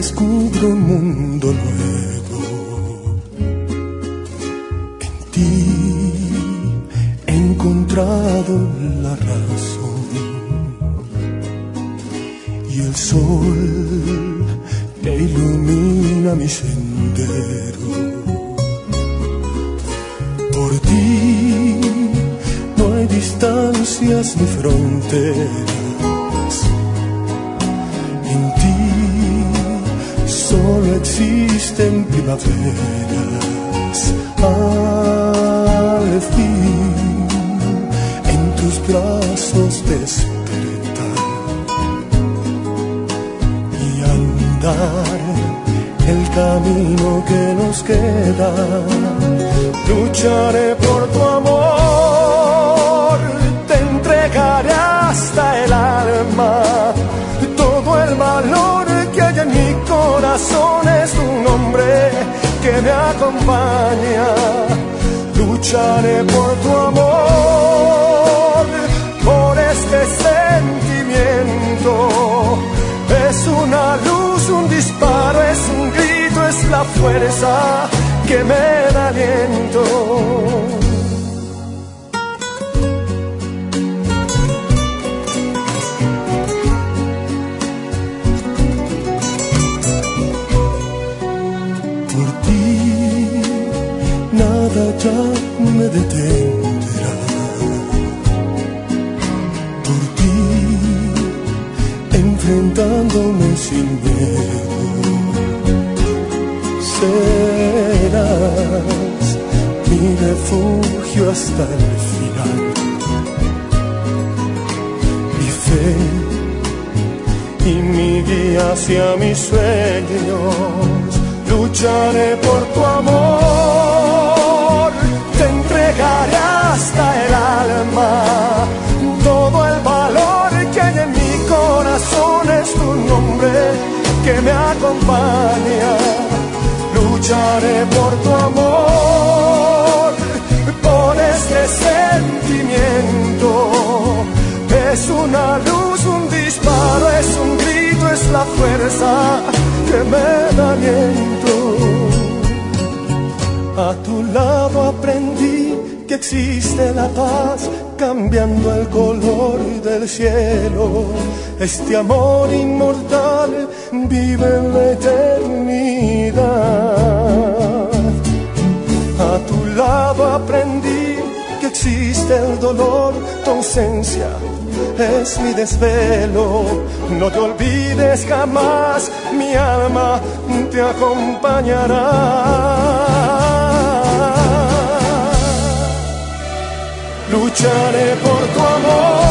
descubro un mundo nuevo. En ti he encontrado la razón y el sol te ilumina mi sendero. Por ti no hay distancias ni fronteras. En ti solo existen primaveras. Al fin en tus brazos despertar y andar el camino que nos queda. Lucharé por tu amor, te entregaré hasta el alma. Todo el valor que hay en mi corazón es tu nombre que me acompaña. Lucharé por tu amor, por este sentimiento. Es una luz, un disparo, es un grito, es la fuerza que me da aliento. Por ti nada ya me detendrá. Por ti enfrentándome sin miedo. Serás mi refugio hasta el final. Mi fe y mi guía hacia mis sueños. Lucharé por tu amor, te entregaré hasta el alma. Todo el valor que hay en mi corazón es tu nombre que me acompaña. Lucharé por tu amor, por este sentimiento. Es una luz, un disparo, es un grito, es la fuerza que me da aliento. A tu lado aprendí que existe la paz, cambiando el color del cielo. Este amor inmortal vive en la eternidad. A tu lado aprendí que existe el dolor, tu ausencia es mi desvelo. No te olvides jamás, mi alma te acompañará. Lucharé por tu amor.